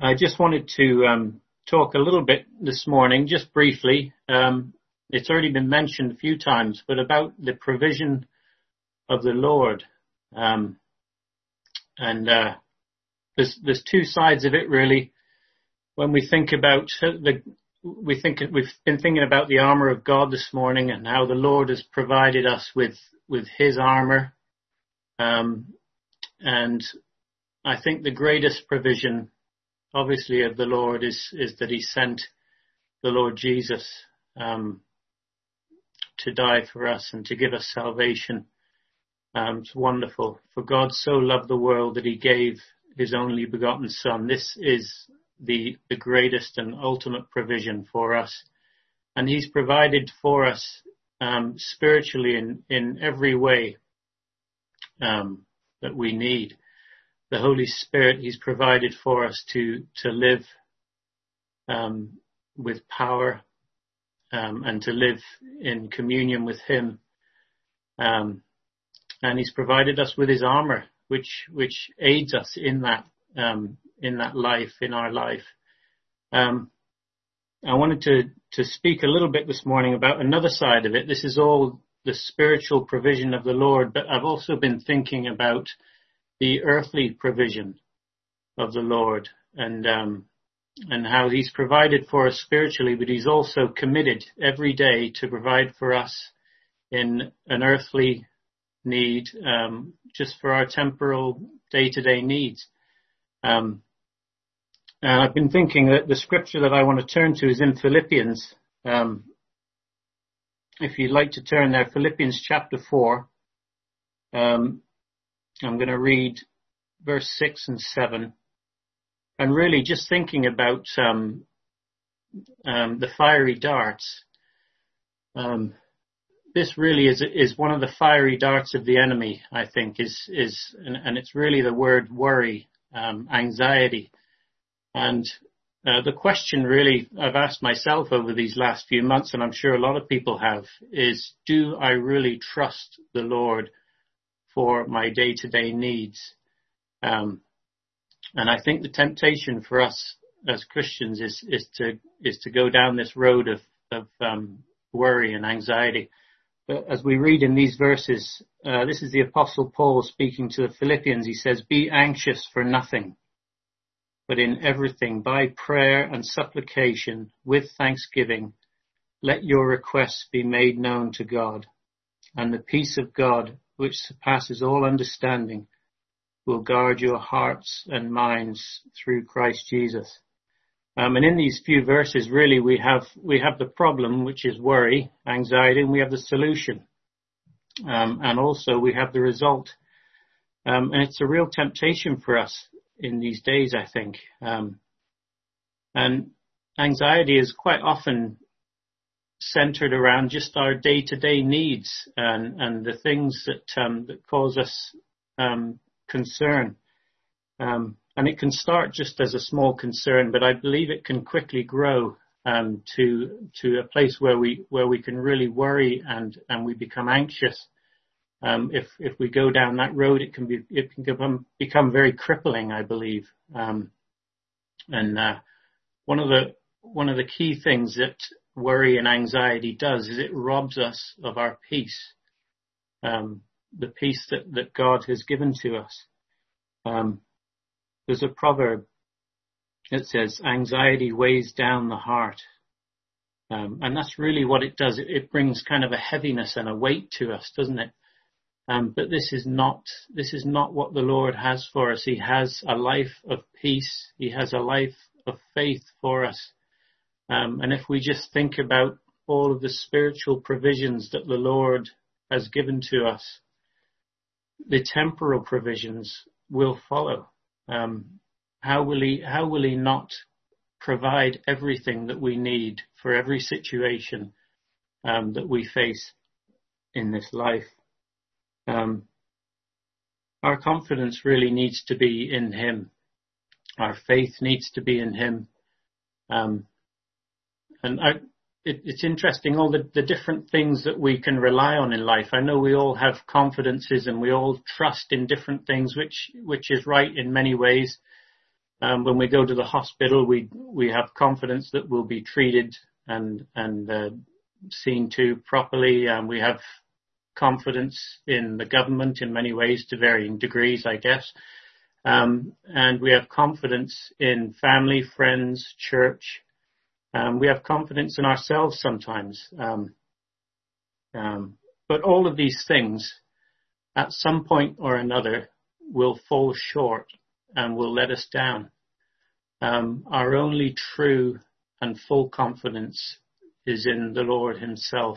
I just wanted to talk a little bit this morning, just briefly. It's already been mentioned a few times, but about the provision of the Lord. There's two sides of it, really. When we think about we've been thinking about the armor of God this morning and how the Lord has provided us with His armor. And I think the greatest provision, obviously, of the Lord is that He sent the Lord Jesus to die for us and to give us salvation. It's wonderful. For God so loved the world that He gave His only begotten Son. This is the greatest and ultimate provision for us. And He's provided for us spiritually in every way that we need. The Holy Spirit He's provided for us to live with power and to live in communion with Him. And He's provided us with His armor, which aids us in that life, in our life. I wanted to speak a little bit this morning about another side of it. This is all the spiritual provision of the Lord, but I've also been thinking about the earthly provision of the Lord and how He's provided for us spiritually, but He's also committed every day to provide for us in an earthly need, just for our temporal day-to-day needs. And I've been thinking that the scripture that I want to turn to is in Philippians. If you'd like to turn there, Philippians chapter 4. I'm going to read verse 6 and 7. And really just thinking about the fiery darts. This really is one of the fiery darts of the enemy, I think, and it's really the word worry, anxiety. And the question really I've asked myself over these last few months, and I'm sure a lot of people have, is do I really trust the Lord for my day-to-day needs? And I think the temptation for us as Christians is to go down this road of worry and anxiety. But as we read in these verses, this is the Apostle Paul speaking to the Philippians. He says, "Be anxious for nothing, but in everything by prayer and supplication with thanksgiving, let your requests be made known to God. And the peace of God, which surpasses all understanding, will guard your hearts and minds through Christ Jesus." And in these few verses, really, we have the problem, which is worry, anxiety, and we have the solution. And also we have the result. And it's a real temptation for us in these days, I think. And anxiety is quite often centered around just our day-to-day needs and the things that cause us concern. And it can start just as a small concern, but I believe it can quickly grow to a place where we can really worry and we become anxious. If we go down that road, it can become very crippling, I believe. And one of the key things that worry and anxiety does is it robs us of our peace, the peace that God has given to us. There's a proverb that says, anxiety weighs down the heart. And that's really what it does. It brings kind of a heaviness and a weight to us, doesn't it? But this is not what the Lord has for us. He has a life of peace. He has a life of faith for us. And if we just think about all of the spiritual provisions that the Lord has given to us, the temporal provisions will follow. How will he not provide everything that we need for every situation that we face in this life? Our confidence really needs to be in Him. Our faith needs to be in Him. It's interesting, all the different things that we can rely on in life. I know we all have confidences and we all trust in different things, which is right in many ways. When we go to the hospital, we have confidence that we'll be treated and seen to properly. We have confidence in the government in many ways, to varying degrees, I guess. And we have confidence in family, friends, church. We have confidence in ourselves sometimes. But all of these things, at some point or another, will fall short and will let us down. Our only true and full confidence is in the Lord himself.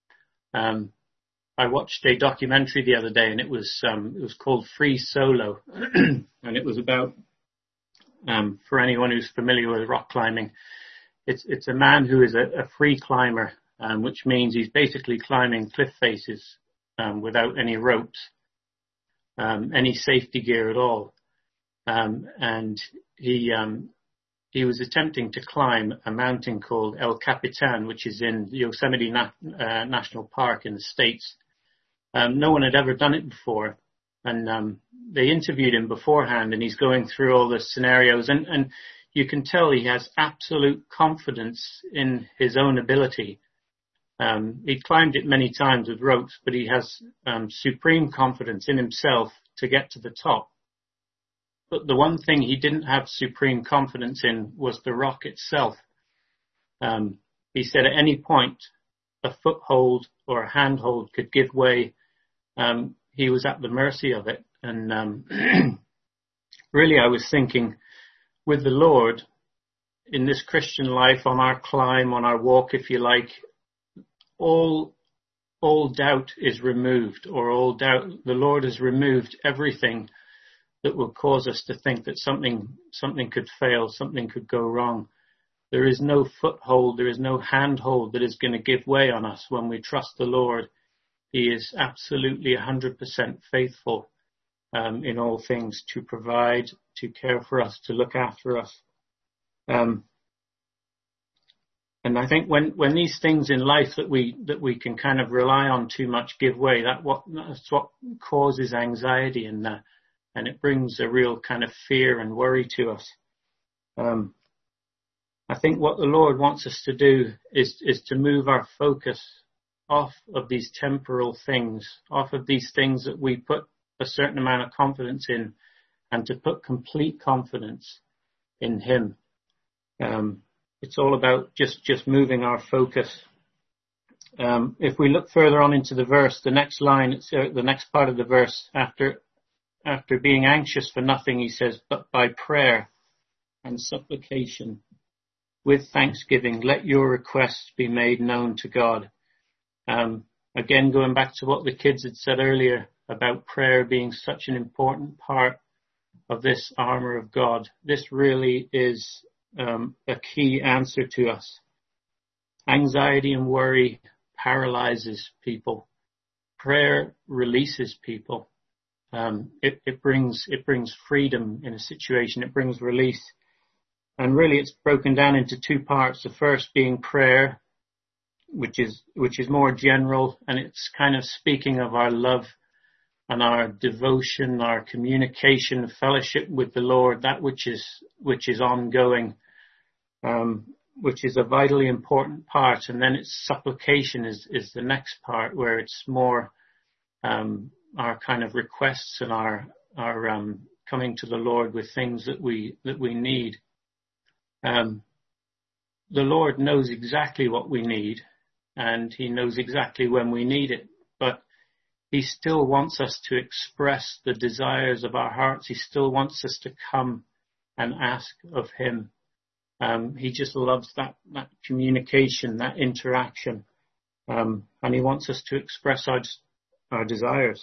I watched a documentary the other day, and it was called Free Solo, and it was about, for anyone who's familiar with rock climbing, it's a man who is a free climber, which means he's basically climbing cliff faces without any ropes, any safety gear at all. And he was attempting to climb a mountain called El Capitan, which is in Yosemite National Park in the States. No one had ever done it before. And they interviewed him beforehand, and he's going through all the scenarios. And you can tell he has absolute confidence in his own ability. He'd climbed it many times with ropes, but he has supreme confidence in himself to get to the top. But the one thing he didn't have supreme confidence in was the rock itself. He said at any point a foothold or a handhold could give way. He was at the mercy of it. And really I was thinking, with the Lord, in this Christian life, on our climb, on our walk, if you like, all doubt is removed, or all doubt, the Lord has removed everything that will cause us to think that something could fail, something could go wrong. There is no foothold, there is no handhold that is going to give way on us when we trust the Lord. He is absolutely 100% faithful in all things, to provide, to care for us, to look after us. And I think when these things in life that we can kind of rely on too much give way, that's what causes anxiety, and it brings a real kind of fear and worry to us. I think what the Lord wants us to do is to move our focus off of these temporal things, off of these things that we put a certain amount of confidence in, and to put complete confidence in him. It's all about just moving our focus. If we look further on into the verse, the next line, the next part of the verse, after being anxious for nothing, he says, but by prayer and supplication with thanksgiving, let your requests be made known to God. Again, going back to what the kids had said earlier about prayer being such an important part of this armor of God, this really is a key answer to us. Anxiety and worry paralyzes people. Prayer releases people. It brings freedom in a situation. It brings release. And really it's broken down into two parts. The first being prayer, which is more general, and it's kind of speaking of our love and our devotion, our communication, fellowship with the Lord, that which is ongoing, which is a vitally important part. And then it's supplication is the next part, where it's more our kind of requests and our coming to the Lord with things that we need. The Lord knows exactly what we need, and he knows exactly when we need it, but he still wants us to express the desires of our hearts. He still wants us to come and ask of him. He just loves that communication, that interaction, and he wants us to express our desires.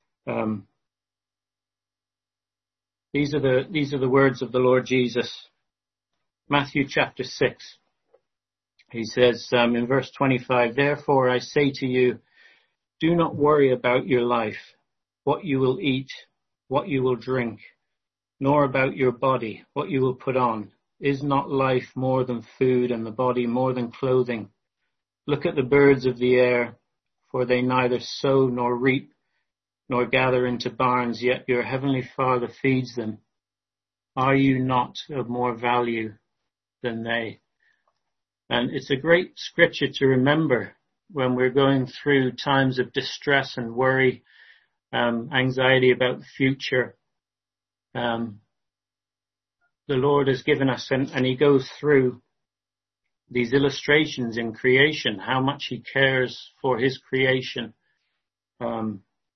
These are the words of the Lord Jesus. Matthew chapter 6. He says in verse 25, therefore I say to you, do not worry about your life, what you will eat, what you will drink, nor about your body, what you will put on. Is not life more than food, and the body more than clothing? Look at the birds of the air, for they neither sow nor reap, nor gather into barns, yet your heavenly Father feeds them. Are you not of more value than they? And it's a great scripture to remember when we're going through times of distress and worry, anxiety about the future. The Lord has given us, and he goes through these illustrations in creation, how much he cares for his creation. And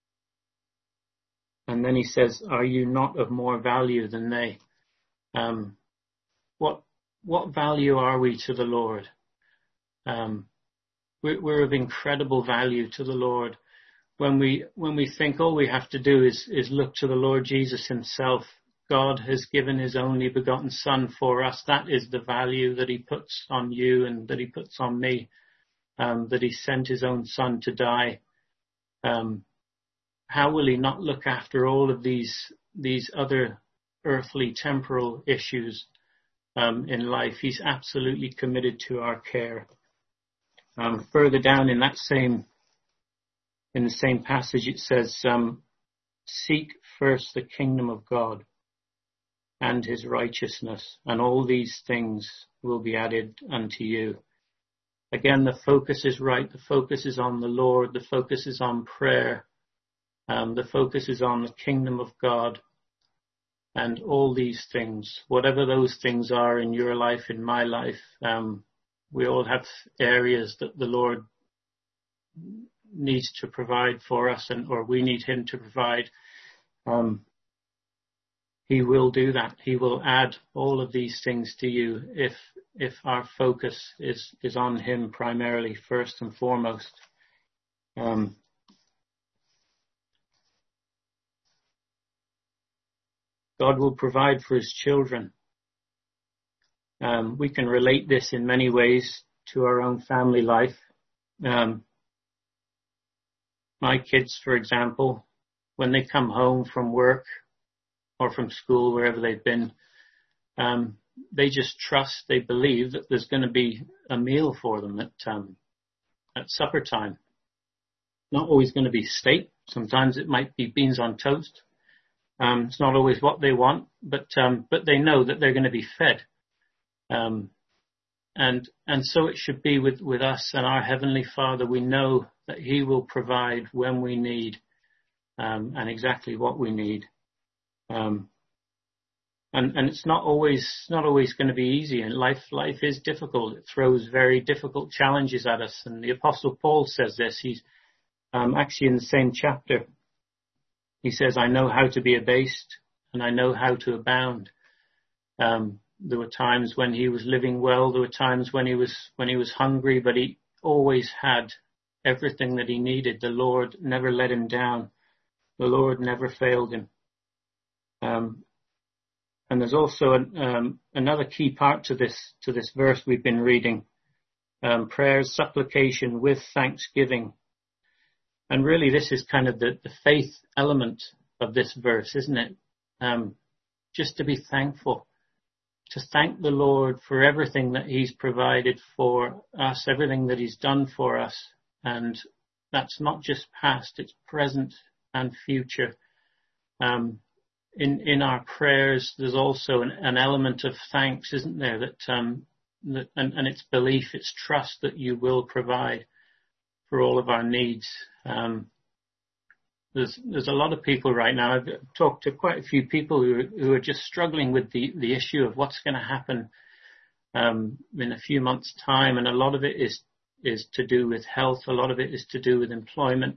then he says, are you not of more value than they? What value are we to the Lord? We're of incredible value to the Lord. When we think all we have to do is look to the Lord Jesus himself, God has given his only begotten Son for us. That is the value that he puts on you and that he puts on me, that he sent his own Son to die. How will he not look after all of these other earthly temporal issues in life? He's absolutely committed to our care. Further down in the same passage, it says, seek first the kingdom of God and his righteousness, and all these things will be added unto you. Again, the focus is right. The focus is on the Lord. The focus is on prayer. The focus is on the kingdom of God. And all these things, whatever those things are in your life, in my life, we all have areas that the Lord needs to provide for us, or we need him to provide. He will do that. He will add all of these things to you if our focus is on him primarily, first and foremost. God will provide for his children. We can relate this in many ways to our own family life. My kids, for example, when they come home from work or from school, wherever they've been, they just trust, they believe that there's going to be a meal for them at supper time. Not always going to be steak. Sometimes it might be beans on toast. It's not always what they want, but they know that they're going to be fed. And so it should be with us and our Heavenly Father. We know that he will provide when we need, and exactly what we need. And it's not always going to be easy, and life is difficult. It throws very difficult challenges at us. And the Apostle Paul says this. He's actually in the same chapter. He says, I know how to be abased and I know how to abound. There were times when he was living well. There were times when he was hungry, but he always had everything that he needed. The Lord never let him down. The Lord never failed him. And there's also another key part to this verse we've been reading. Prayer, supplication with thanksgiving. And really this is kind of the faith element of this verse, isn't it? Just to be thankful. To thank the Lord for everything that he's provided for us, everything that he's done for us. And that's not just past, it's present and future. In our prayers, there's also an element of thanks, isn't there? And it's belief, it's trust that you will provide for all of our needs. There's a lot of people right now. I've talked to quite a few people who are just struggling with the issue of what's going to happen in a few months' time, and a lot of it is to do with health. A lot of it is to do with employment.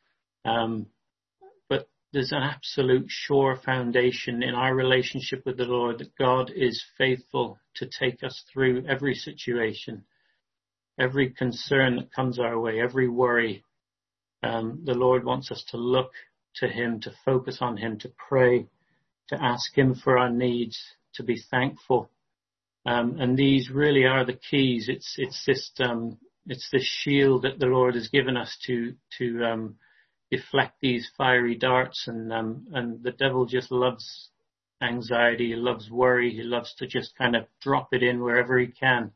But there's an absolute sure foundation in our relationship with the Lord that God is faithful to take us through every situation, every concern that comes our way, every worry. The Lord wants us to look to him, to focus on him, to pray, to ask him for our needs, to be thankful. And these really are the keys. It's this shield that the Lord has given us to deflect these fiery darts. And the devil just loves anxiety. He loves worry. He loves to just kind of drop it in wherever he can.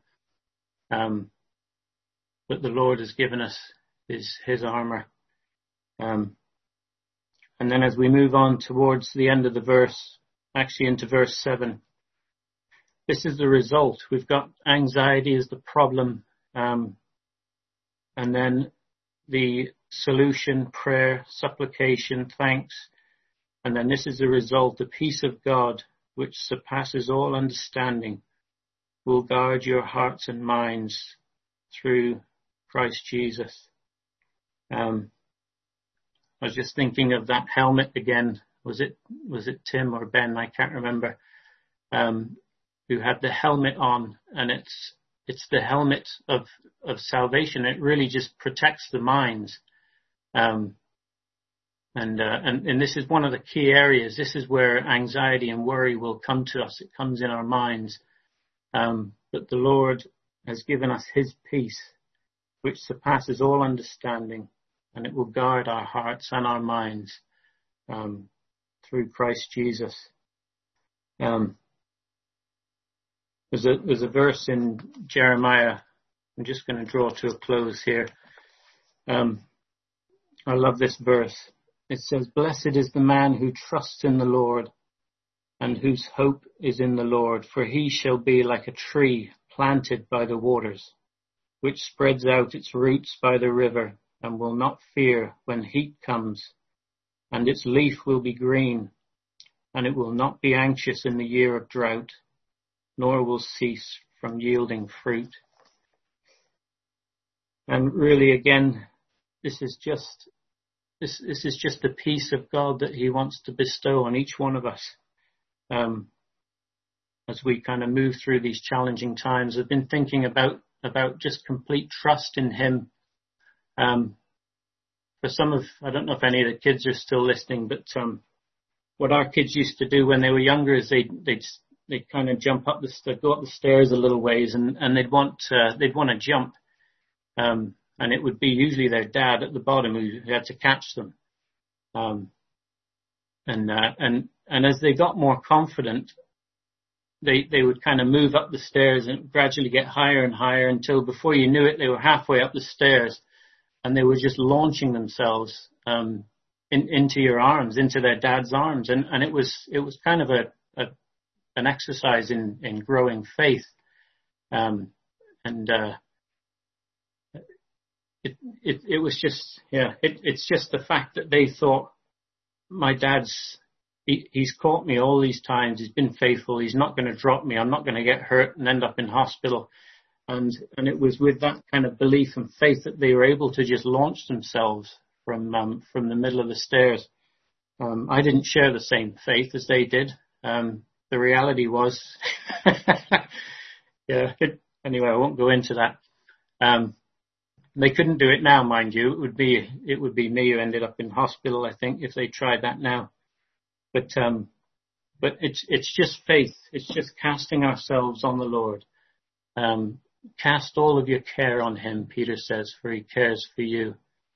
But the Lord has given us his armor. And then as we move on towards the end of the verse, actually into verse 7. This is the result. We've got anxiety as the problem, and then the solution, prayer, supplication, thanks. And then this is the result, the peace of God, which surpasses all understanding, will guard your hearts and minds through Christ Jesus. I was just thinking of that helmet again. Was it Tim or Ben? I can't remember. Who had the helmet on, and it's the helmet of salvation. It really just protects the minds. And this is one of the key areas. This is where anxiety and worry will come to us. It comes in our minds. But the Lord has given us his peace, which surpasses all understanding, and it will guard our hearts and our minds through Christ Jesus. There's a verse in Jeremiah. I'm just going to draw to a close here. I love this verse. It says, "Blessed is the man who trusts in the Lord and whose hope is in the Lord, for he shall be like a tree planted by the waters, which spreads out its roots by the river and will not fear when heat comes, and its leaf will be green, and it will not be anxious in the year of drought, nor will cease from yielding fruit." And really, again, this is just the peace of God that he wants to bestow on each one of us as we kind of move through these challenging times. I've been thinking about just complete trust in him. For some of, I don't know if any of the kids are still listening, but what our kids used to do when they were younger is they'd kind of go up the stairs a little ways, and they'd want to jump. And it would be usually their dad at the bottom who had to catch them. And as they got more confident, they would kind of move up the stairs and gradually get higher and higher until before you knew it, they were halfway up the stairs, and they were just launching themselves into your arms, into their dad's arms. And it was kind of an exercise in growing faith. It was just, it's just the fact that they thought, my dad's, he's caught me all these times. He's been faithful. He's not going to drop me. I'm not going to get hurt and end up in hospital. And it was with that kind of belief and faith that they were able to just launch themselves from the middle of the stairs. I didn't share the same faith as they did. The reality was, anyway, I won't go into that. They couldn't do it now, mind you. It would be me who ended up in hospital, I think, if they tried that now. But it's just faith. It's just casting ourselves on the Lord. Cast all of your care on him, Peter says, for he cares for you.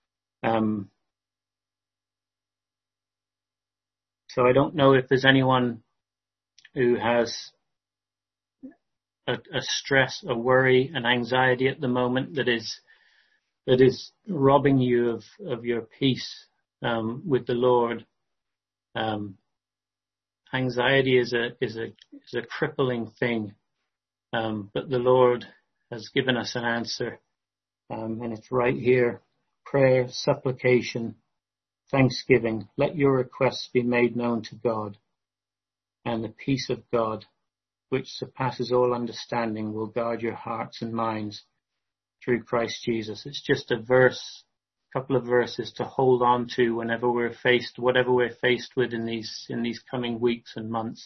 So I don't know if there's anyone who has a stress, a worry, an anxiety at the moment that is robbing you of your peace with the Lord. Anxiety is a crippling thing, but the Lord has given us an answer, and it's right here: prayer, supplication, thanksgiving. Let your requests be made known to God, and the peace of God, which surpasses all understanding, will guard your hearts and minds through Christ Jesus. It's just a couple of verses to hold on to whenever whatever we're faced with in these coming weeks and months.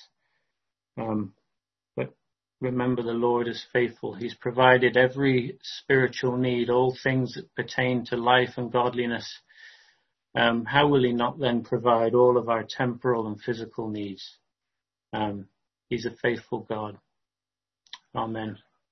But remember, the Lord is faithful. He's provided every spiritual need, all things that pertain to life and godliness. How will he not then provide all of our temporal and physical needs? He's a faithful God. Amen.